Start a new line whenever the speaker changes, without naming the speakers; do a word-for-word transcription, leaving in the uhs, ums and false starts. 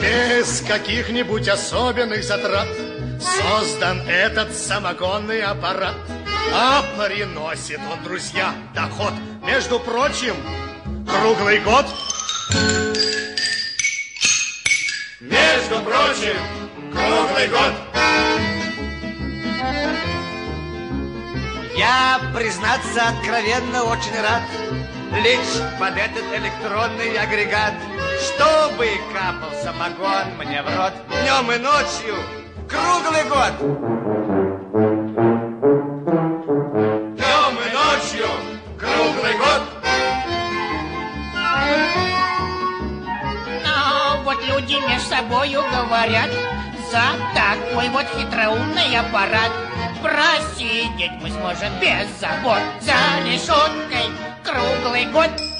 Без каких-нибудь особенных затрат создан этот самогонный аппарат. А приносит он, друзья, доход, между прочим, круглый год. Между прочим, круглый год.
Я, признаться, откровенно очень рад лечь под этот электронный агрегат, чтобы капал самогон мне в рот днем и ночью круглый год.
Днем и ночью круглый год.
Но вот люди между собою говорят, за такой вот хитроумный аппарат просидеть мы сможем без забот за решеткой круглый год.